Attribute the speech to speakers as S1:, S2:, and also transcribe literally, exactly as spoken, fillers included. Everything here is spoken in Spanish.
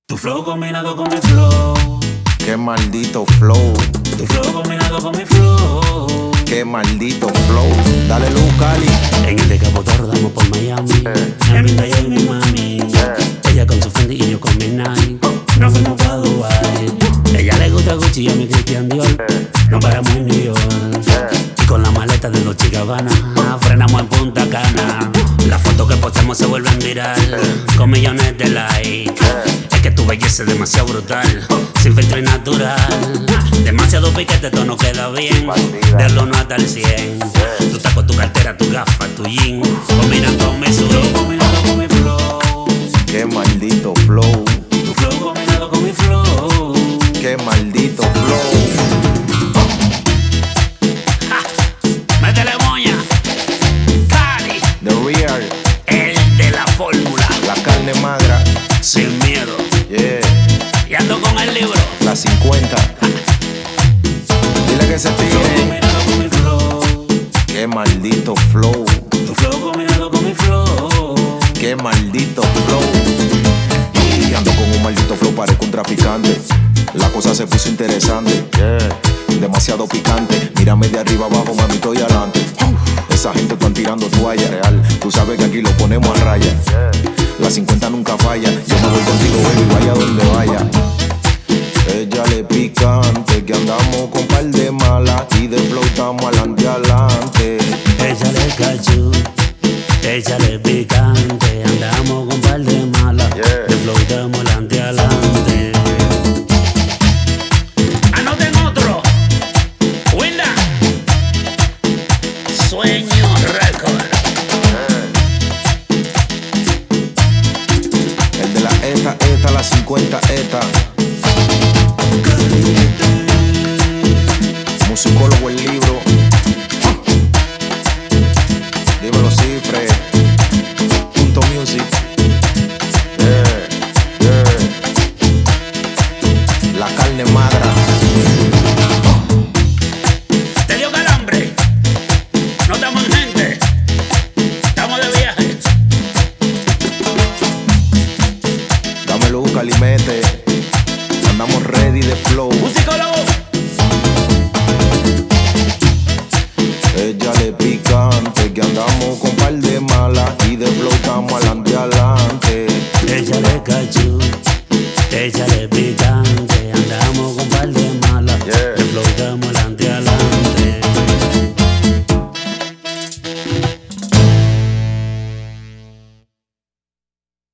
S1: Tu flow combinado con mi flow.
S2: Qué maldito flow.
S1: Tu flow combinado con mi flow.
S2: Qué maldito flow. Dale luz, Cali.
S1: En el decapotar damos por Miami.
S2: Eh.
S1: Mi linda y mi mami.
S2: Eh.
S1: Ella con su Fendi y yo con mi Nike. Nos fuimos pa' Dubai. Ella le gusta Gucci y a mi Christian Dior.
S2: Eh.
S1: Nos paramos en New York.
S2: Eh.
S1: Y con la maleta de Dolce y Gabbana frenamos en Punta Cana. Las fotos que postemos se vuelven viral con millones de likes. Es que tu belleza es demasiado brutal, sin filtro y natural. Demasiado piquete, esto no queda bien. Del uno hasta el cien. Tú estás con tu cartera, tu gafa, tu jean. Combinan con mi flow, combinado con mi flow.
S2: Qué maldito flow.
S1: Tu flow combinado con mi flow.
S2: Qué maldito flow.
S1: Métele moña, Cali,
S2: The Real.
S1: el de la fórmula,
S2: La carne magra.
S1: sin miedo.
S2: Yeah.
S1: Y ando con el libro.
S2: La cincuenta. Dile que se
S1: Tu flow
S2: tire.
S1: combinado con mi flow.
S2: Qué maldito flow.
S1: Tu flow combinado con mi flow.
S2: Qué maldito flow. Y ando con un maldito flow, parezco un traficante. La cosa se puso interesante. Yeah. Demasiado picante. Mírame de arriba abajo, mami, estoy adelante. Esa gente están tirando toalla real. Tú sabes que aquí lo ponemos a raya. La cincuenta nunca falla. Yo me voy contigo, baby, vaya donde vaya. Ella le picante, que andamos con par de malas. Y de flow estamos adelante, adelante.
S1: Échale cachú, échale picante. Andamos con par de malas.
S2: Yeah.
S1: De flow estamos adelante, adelante. Anoten otro. Winda. Sueño Record.
S2: El de la ETA, ETA, la cincuenta ETA. Musicólogo el libro. Dímelo, Cifre. Punto music. Yeah, yeah. La carne magra.
S1: ¿Te dio calambre? No estamos en gente. Estamos de viaje.
S2: Dámelo, calimete. Andamos ready de flow.
S1: Musicólogo.
S2: Ella le picante, que andamos con par de malas. Y de flow estamos adelante, adelante.
S1: Échale cachú, échale picante.